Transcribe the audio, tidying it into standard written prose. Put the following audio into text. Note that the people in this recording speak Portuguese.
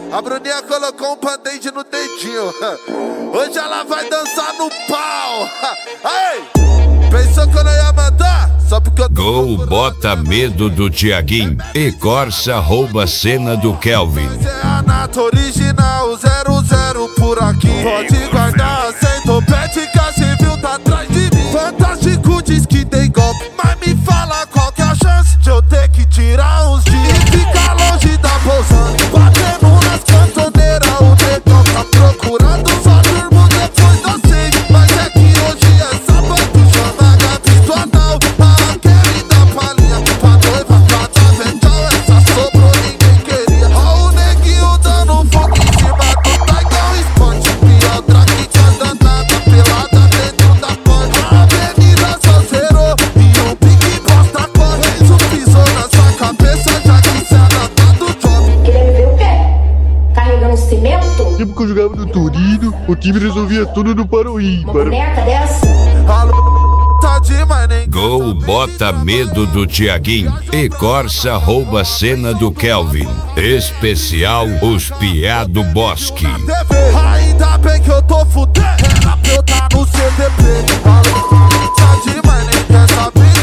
A Bruninha colocou um band-aid no dedinho. Hoje ela vai dançar no pau. Ei! Pensou que eu não ia mandar? Só porque eu... Gol bota medo do Thiaguinho e Corsa rouba cena do Kelvin. É a nata original, 00 por aqui. Pode guardar sem topete que a civil tá atrás de mim. Fantástico diz que tem golpe, mas me fala qual que é a chance de eu ter que tirar uns dias e ficar longe da pousando. Batendo nas cantoneiras, o negão tá procurando. Só durmo depois das 6, mas é que hoje é sábado. Chama a Gabi do anal, a Kelly da palhinha. Pra noiva, pra dar vental, essa sobrou, ninguém queria. Ó o neguinho dando fogo em cima do Taigão Esporte. Pior drag que anda nada, pelada dentro da porta. A avenida só zerou e o Big Bosta corre. Isso pisou na sua cabeça, já que cê tá do job. Queria me ver o quê? Carregando cimento? Tempo que eu jogava no Torino, o time resolvia tudo no Paro Uma ímpar. boneca dessa? Alô, tá demais, nem. Gol bota medo do Thiaguinho e Corsa rouba cena do Kelvin. Especial Os Piá do Bosque. Ainda bem que eu tô fudendo, era pra eu tá no CDP. Alô, tá demais, nem quer saber.